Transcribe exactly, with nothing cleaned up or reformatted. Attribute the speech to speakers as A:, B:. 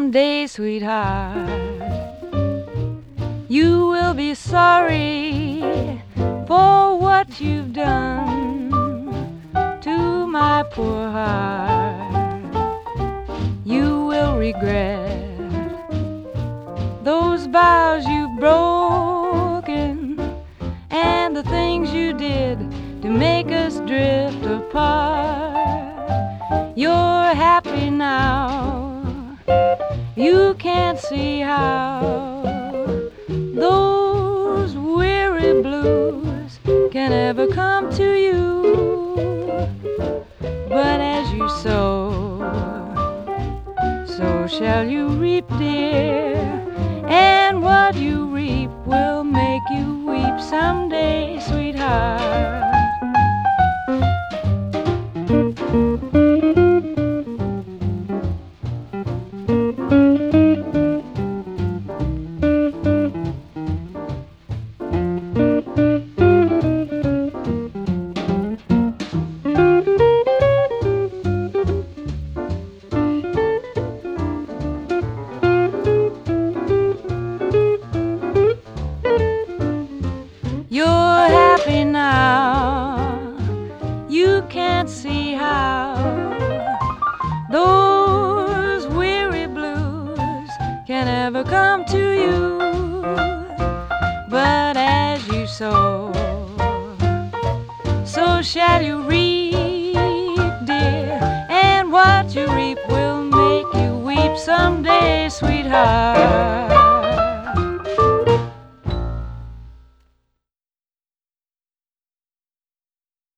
A: someday, sweetheart. You will be sorry for what you've done to my poor heart. You will regret those vows you've broken and the things you did to make us drift apart. You're happy now, you can't see how those weary blues can ever come to you. But as you sow, so shall you reap, dear, and what you reap will make you weep someday, sweetheart. You're happy now, you can't see how those weary blues can ever come to you. But as you sow, so shall you reap, dear, and what you reap will make you weep someday, sweetheart.